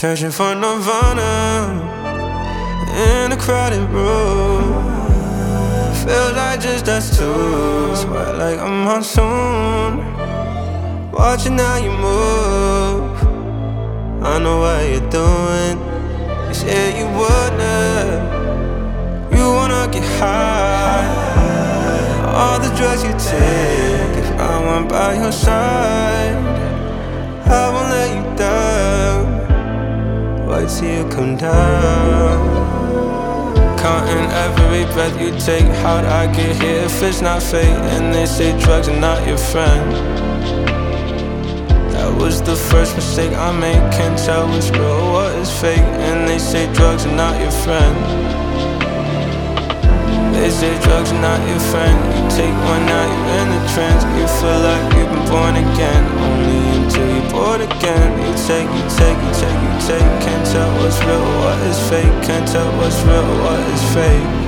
Searching for Nirvana in a crowded room. Feels like just us two. Sweat like a monsoon. Watching how you move. I know what you're doing. You said you wouldn't. You wanna get high. All the drugs you take. If I went by your side, I won't let you down. Wait till you come down. Counting every breath you take. How'd I get here if it's not fate? And they say drugs are not your friend. That was the first mistake I made. Can't tell what's real, what is fake. And they say drugs are not your friend. They say drugs are not your friend. You take one now, you're in a trance. You feel like you've been born again. Only until you're bored again. You take. Can't tell what's real, what is fake. Can't tell what's real, what is fake.